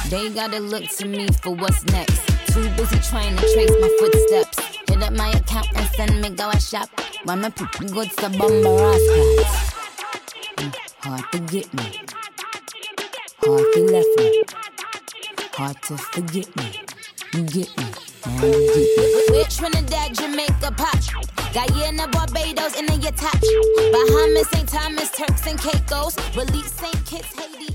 They gotta look to me for what's next. Too busy trying to trace my footsteps. Hit up my account and send me go a shop. Why my people go to Bumba Rascals? Hard to get me. Hard to left me. Hard to forget me. You get me. Now you get me. We're Trinidad, Jamaica, pop. Guyana, Barbados, and then you touch. Bahamas, St. Thomas, Turks and Caicos. Release St. Kitts, Haiti.